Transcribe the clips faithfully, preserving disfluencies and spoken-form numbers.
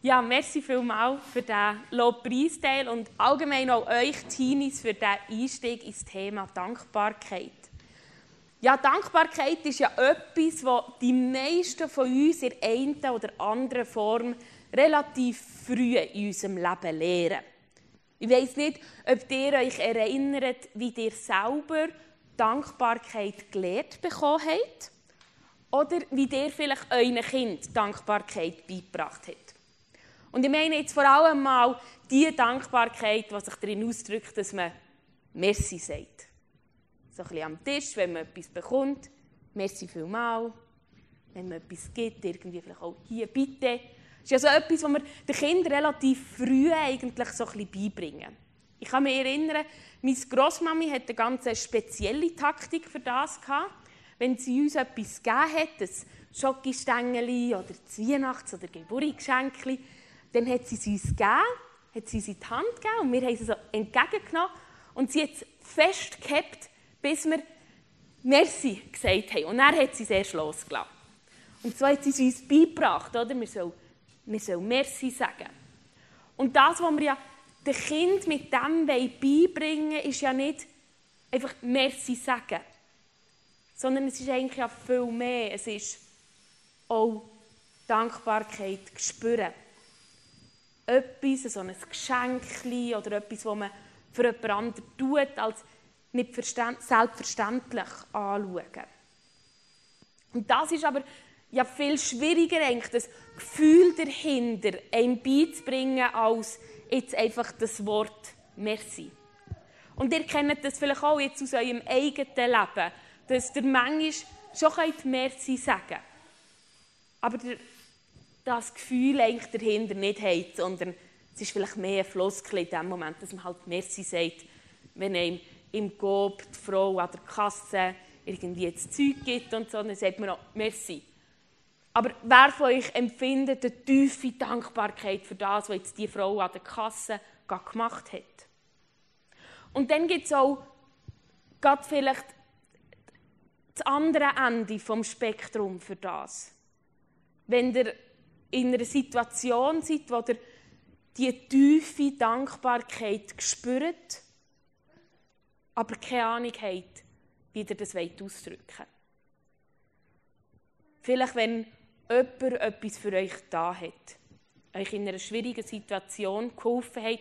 Ja, merci vielmals für diesen Lobpreisteil und allgemein auch euch Teenies für diesen Einstieg ins Thema Dankbarkeit. Ja, Dankbarkeit ist ja etwas, was die meisten von uns in der einen oder anderen Form relativ früh in unserem Leben lernen. Ich weiss nicht, ob ihr euch erinnert, wie ihr selber Dankbarkeit gelernt bekommen habt oder wie ihr vielleicht euren Kind Dankbarkeit beigebracht habt. Und ich meine jetzt vor allem mal die Dankbarkeit, die sich darin ausdrückt, dass man «Merci» sagt. So ein bisschen am Tisch, wenn man etwas bekommt, «Merci vielmals». Wenn man etwas gibt, irgendwie vielleicht auch «Hier, bitte». Das ist ja so etwas, was wir den Kindern relativ früh eigentlich so ein bisschen beibringen. Ich kann mich erinnern, meine Grossmami hatte eine ganz spezielle Taktik für das gehabt. Wenn sie uns etwas gegeben hat, ein Schokostängeli oder ein Weihnachts- oder Geburtstagsgeschenk, dann hat sie es uns gegeben, hat sie es in die Hand gegeben und wir haben sie so entgegengenommen und sie hat es festgehabt, bis wir «Merci» gesagt haben. Und dann hat sie es erst losgelassen. Und so hat sie es uns beigebracht, oder? Wir sollen, wir sollen «Merci» sagen. Und das, was wir ja den Kindern mit dem beibringen wollen, ist ja nicht einfach «Merci» sagen, sondern es ist eigentlich ja viel mehr. Es ist auch Dankbarkeit spüren. Etwas, so ein Geschenk oder etwas, das man für jemand anderen tut, als nicht selbstverständlich anschauen. Und das ist aber ja viel schwieriger, eigentlich, das Gefühl dahinter einem beizubringen, als jetzt einfach das Wort «Merci». Und ihr kennt das vielleicht auch jetzt aus eurem eigenen Leben, dass ihr manchmal schon «Merci» sagen könnt. Aber der das Gefühl eigentlich dahinter nicht hat, sondern es ist vielleicht mehr ein Floskel in dem Moment, dass man halt «Merci» sagt, wenn einem im Coop die Frau an der Kasse irgendwie das Zeug gibt und so, dann sagt man auch «Merci». Aber wer von euch empfindet eine tiefe Dankbarkeit für das, was jetzt die Frau an der Kasse gemacht hat? Und dann gibt es auch gerade vielleicht das andere Ende vom Spektrum für das. Wenn ihr in einer Situation seid, wo ihr die tiefe Dankbarkeit spürt, aber keine Ahnung habt, wie ihr das ausdrücken wollt. Vielleicht, wenn jemand etwas für euch da hat, euch in einer schwierigen Situation geholfen hat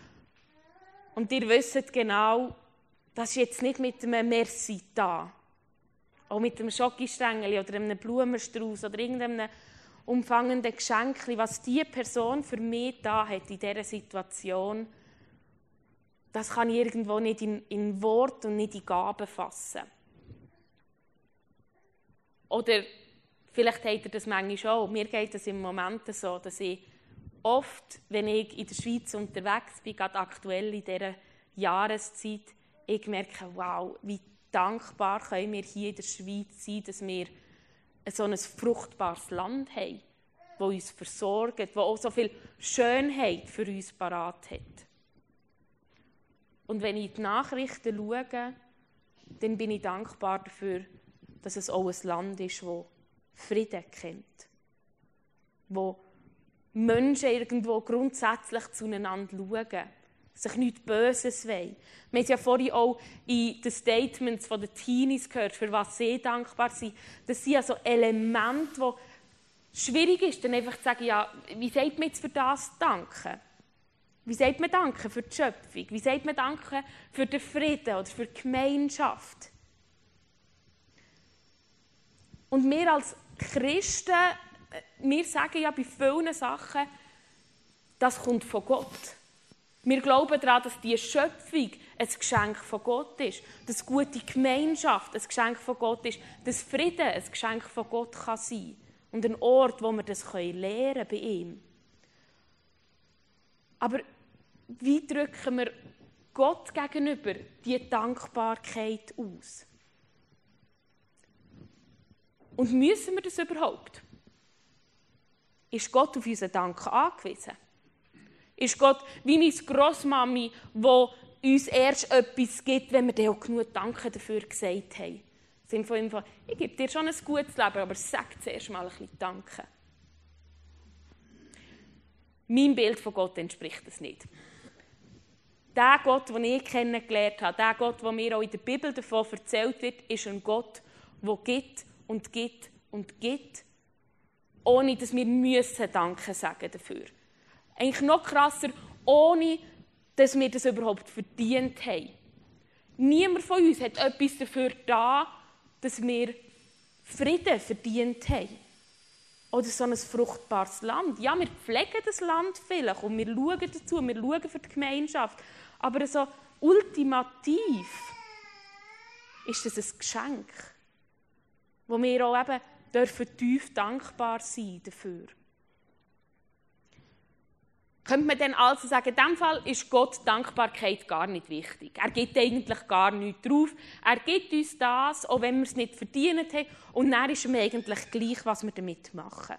und ihr wisst genau, das ist jetzt nicht mit einem «Merci» da, auch mit einem Schokostängeli oder einem Blumenstrauß oder irgendeinem umfangenden Geschenk, was diese Person für mich da hat in dieser Situation, das kann ich irgendwo nicht in, in Wort und nicht in Gaben fassen. Oder vielleicht habt ihr das manchmal auch. Mir geht es im Moment so, dass ich oft, wenn ich in der Schweiz unterwegs bin, gerade aktuell in dieser Jahreszeit, ich merke, wow, wie dankbar können wir hier in der Schweiz sein, dass wir so ein fruchtbares Land haben, das uns versorgt, das auch so viel Schönheit für uns parat hat. Und wenn ich in die Nachrichten schaue, dann bin ich dankbar dafür, dass es auch ein Land ist, das Frieden kennt, wo Menschen irgendwo grundsätzlich zueinander schauen, sich nichts Böses wollen. Wir haben es ja vorhin auch in den Statements der Teenies gehört, für was sie dankbar sind. Das sind ja so Elemente, wo schwierig ist, dann einfach zu sagen, ja, wie sagt man jetzt für das Danke? Wie sagt man Danke für die Schöpfung? Wie sagt man Danke für den Frieden oder für die Gemeinschaft? Und wir als Christen, wir sagen ja bei vielen Sachen, das kommt von Gott. Wir glauben daran, dass die Schöpfung ein Geschenk von Gott ist, dass gute Gemeinschaft ein Geschenk von Gott ist, dass Frieden ein Geschenk von Gott kann sein und ein Ort, wo wir das lernen können bei ihm. Aber wie drücken wir Gott gegenüber diese Dankbarkeit aus? Und müssen wir das überhaupt? Ist Gott auf unseren Dank angewiesen? Ist Gott wie meine Grossmami, die uns erst etwas gibt, wenn wir dann auch genug Danke dafür gesagt haben? Im Sinne von, ich gebe dir schon ein gutes Leben, aber sag zuerst mal ein bisschen Danke. Meinem Bild von Gott entspricht das nicht. Der Gott, den ich kennengelernt habe, der Gott, der mir auch in der Bibel davon erzählt wird, ist ein Gott, der gibt und gibt und gibt, ohne dass wir müssen Danke sagen dafür. Eigentlich noch krasser, ohne dass wir das überhaupt verdient haben. Niemand von uns hat etwas dafür getan, dass wir Frieden verdient haben. Oder so ein fruchtbares Land. Ja, wir pflegen das Land vielleicht und wir schauen dazu, wir schauen für die Gemeinschaft. Aber so ultimativ ist das ein Geschenk, wo wir auch eben dürfen tief dankbar sein dafür. Könnte man dann also sagen, in diesem Fall ist Gott Dankbarkeit gar nicht wichtig. Er gibt eigentlich gar nichts drauf. Er gibt uns das, auch wenn wir es nicht verdient haben. Und dann ist ihm eigentlich gleich, was wir damit machen.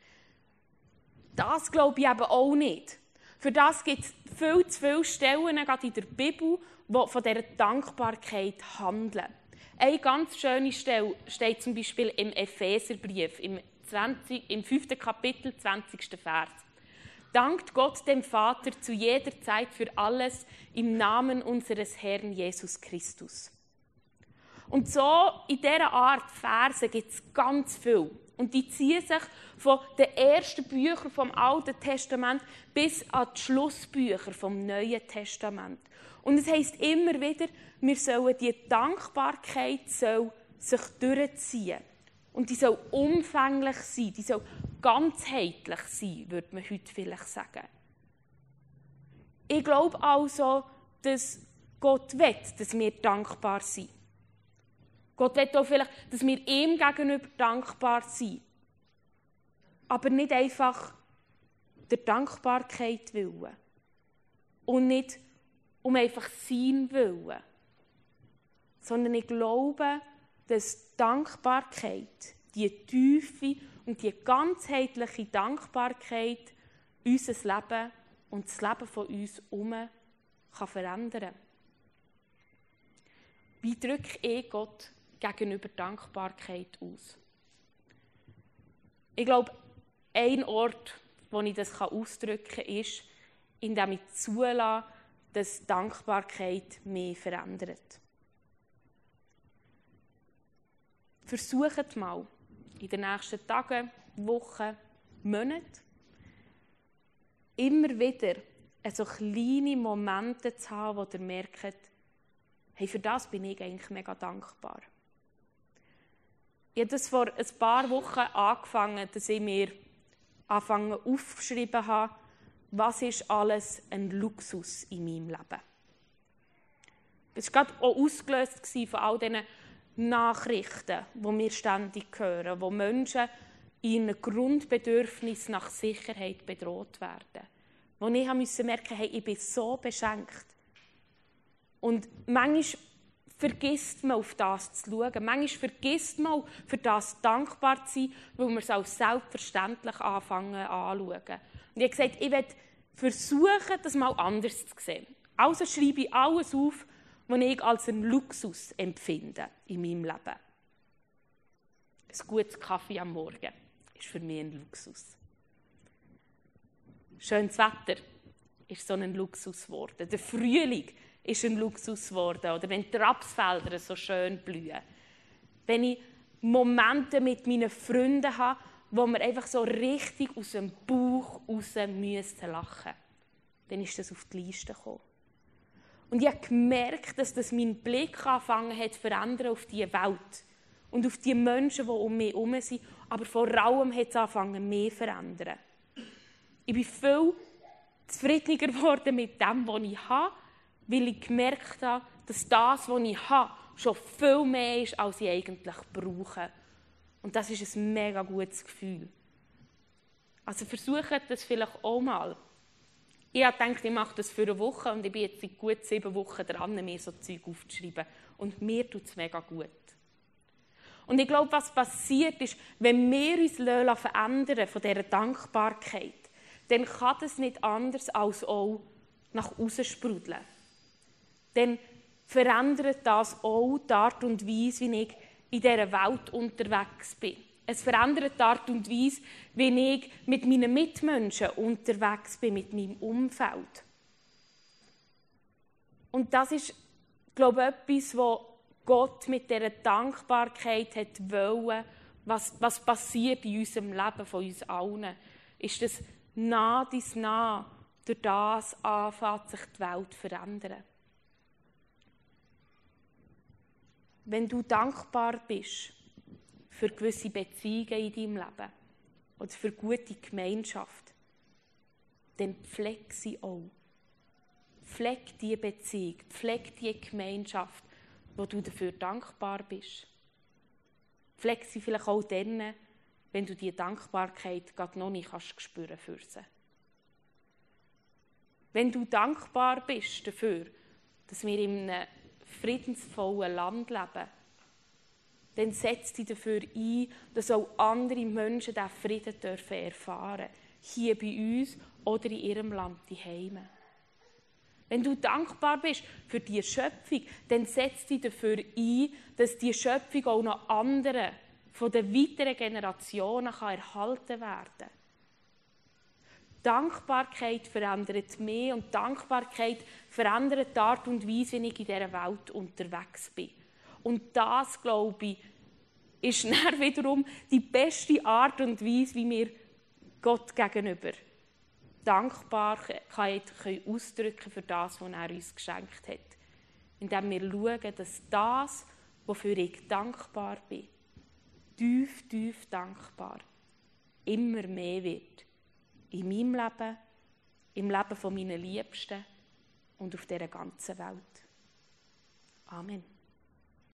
Das glaube ich eben auch nicht. Für das gibt es viel zu viele Stellen, gerade in der Bibel, die von dieser Dankbarkeit handeln. Eine ganz schöne Stelle steht zum Beispiel im Epheserbrief, im, zwanzig, im fünften Kapitel, zwanzigsten Vers. Dankt Gott dem Vater zu jeder Zeit für alles im Namen unseres Herrn Jesus Christus. Und so in dieser Art Verse gibt es ganz viel. Und die ziehen sich von den ersten Büchern vom Alten Testament bis an die Schlussbücher vom Neuen Testament. Und es heisst immer wieder, wir sollen die Dankbarkeit soll sich durchziehen. Und die soll umfänglich sein, die soll ganzheitlich sein, würde man heute vielleicht sagen. Ich glaube also, dass Gott will, dass wir dankbar sind. Gott will auch vielleicht, dass wir ihm gegenüber dankbar sind. Aber nicht einfach der Dankbarkeit willen. Und nicht um einfach sein Willen. Sondern ich glaube, dass Dankbarkeit, die tiefe und die ganzheitliche Dankbarkeit unser Leben und das Leben von uns herum kann verändern. Wie drücke ich Gott gegenüber Dankbarkeit aus? Ich glaube, ein Ort, wo ich das ausdrücken kann, ist, indem ich zulasse, dass Dankbarkeit mich verändert. Versucht mal, in den nächsten Tagen, Wochen, Monaten, immer wieder so kleine Momente zu haben, wo ihr merkt, hey, für das bin ich eigentlich mega dankbar. Ich habe das vor ein paar Wochen angefangen, dass ich mir angefangen aufgeschrieben habe, was ist alles ein Luxus in meinem Leben. Das war gerade auch ausgelöst von all diesen Nachrichten, die wir ständig hören, wo Menschen in ihren Grundbedürfnissen nach Sicherheit bedroht werden. Wo ich musste merken, hey, ich bin so beschenkt. Und manchmal vergisst man, auf das zu schauen. Manchmal vergisst man, für das dankbar zu sein, weil wir es als selbstverständlich anfangen anzuschauen. Und ich habe gesagt, ich werde versuchen, das mal anders zu sehen. Also schreibe ich alles auf, was ich als einen Luxus empfinde in meinem Leben. Ein gutes Kaffee am Morgen ist für mich ein Luxus. Schönes Wetter ist so ein Luxus geworden. Der Frühling ist ein Luxus geworden. Oder wenn die Rapsfelder so schön blühen. Wenn ich Momente mit meinen Freunden habe, wo wir einfach so richtig aus dem Bauch raus müssen lachen, dann ist das auf die Liste gekommen. Und ich habe gemerkt, dass das meinen Blick angefangen hat zu verändern auf diese Welt und auf die Menschen, die um mich herum sind. Aber vor allem hat es angefangen, mich zu verändern. Ich bin viel zufriedener geworden mit dem, was ich habe, weil ich gemerkt habe, dass das, was ich habe, schon viel mehr ist, als ich eigentlich brauche. Und das ist ein mega gutes Gefühl. Also versucht das vielleicht auch mal. Ich habe gedacht, ich mache das für eine Woche und ich bin jetzt seit gut sieben Wochen dran, mir so Zeug aufzuschreiben. Und mir tut es mega gut. Und ich glaube, was passiert ist, wenn wir uns verändern von dieser Dankbarkeit, dann kann das nicht anders als auch nach außen sprudeln. Dann verändert das auch die Art und Weise, wie ich in dieser Welt unterwegs bin. Es verändert die Art und Weise, wie ich mit meinen Mitmenschen unterwegs bin, mit meinem Umfeld. Und das ist, glaube ich, etwas, was Gott mit dieser Dankbarkeit hat wollen, was, was passiert in unserem Leben von uns allen, ist, dass nah dies nah durch das anfängt sich die Welt zu verändern. Wenn du dankbar bist für gewisse Beziehungen in deinem Leben oder für gute Gemeinschaft, dann pfleg sie auch. Pfleg diese Beziehung, pfleg diese Gemeinschaft, wo du dafür dankbar bist. Pfleg sie vielleicht auch dann, wenn du diese Dankbarkeit gerade noch nicht kannst spüren für sie. Wenn du dankbar bist dafür, dass wir in einem friedensvollen Land leben, dann setz dich dafür ein, dass auch andere Menschen diesen Frieden dürfen erfahren, hier bei uns oder in ihrem Land daheim. Wenn du dankbar bist für diese Schöpfung, dann setz dich dafür ein, dass diese Schöpfung auch noch anderen von den weiteren Generationen kann erhalten werden kann. Dankbarkeit verändert mich und Dankbarkeit verändert die Art und Weise, wie ich in dieser Welt unterwegs bin. Und das, glaube ich, ist dann wiederum die beste Art und Weise, wie wir Gott gegenüber Dankbarkeit ausdrücken können für das, was er uns geschenkt hat. Indem wir schauen, dass das, wofür ich dankbar bin, tief, tief dankbar, immer mehr wird. In meinem Leben, im Leben meiner Liebsten und auf dieser ganzen Welt. Amen.